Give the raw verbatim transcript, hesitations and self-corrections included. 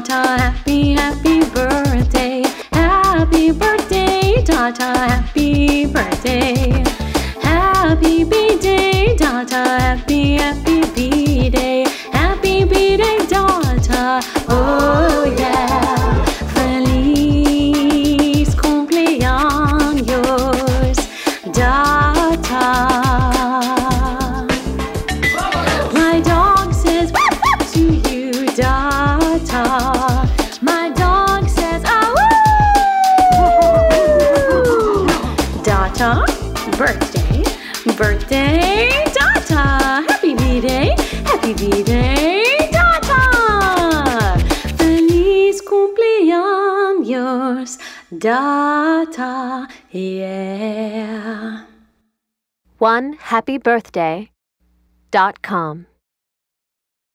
Dada, happy, happy birthday. Happy birthday, Dada, happy birthday. Happy B-Day, Dada, happy, happy B-Day. Happy B-Day, Dada, oh yeah. Feliz cumpleaños, Dada. My dog says to you, Dada. My dog says, ah, woo! Dada, birthday, birthday, Dada. Happy B-Day, happy B-Day, Dada. Feliz cumpleaños, Dada, yeah. one happy birthday dot com